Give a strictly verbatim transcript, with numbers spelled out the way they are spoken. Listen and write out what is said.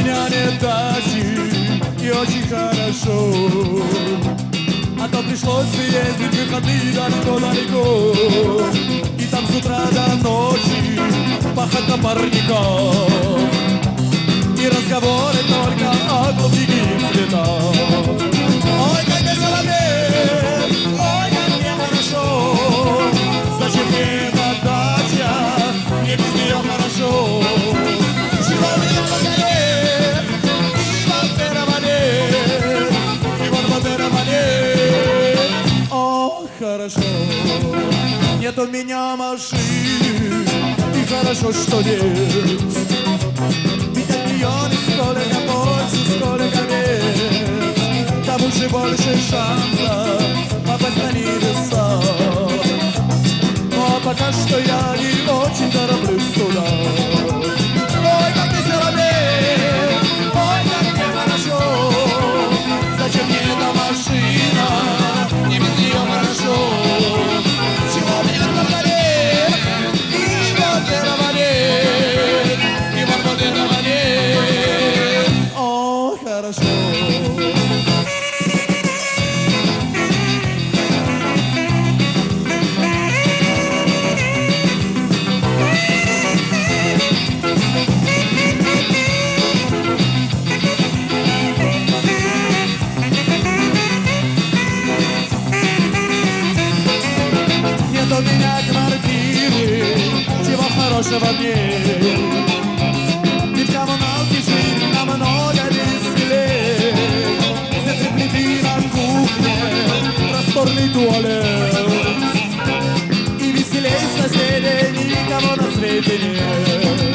меня нет дачи, и очень хорошо. А то пришлось ездить в выходные далеко-далеко, и там с утра до ночи пахать на парниках, и разговоры только о голубых цветах. Ой, как мне соловей, ой, как мне хорошо, зачем мне эта дача, мне без нее хорошо. Человек покорит, и Вольтерова нет, и Вольтерова нет. О, хорошо, нет у меня машины, и хорошо, что нет. Ведь от нее не столько пользы, сколько нет. Там уже больше шансов попасть на небеса. Но пока что я не очень тороплюсь туда. Ой, как ты соловей, ой, как мне хорошо. Зачем мне эта машина, мне без нее хорошо. Чего мне только нет, и вот этого нет, и вот этого нет. О, хорошо. У меня квартиры, чего хорошего нет. Ведь коммуналки жить намного веселее. Здесь плиты на кухне, просторный туалет, и веселей соседей никого на свете нет.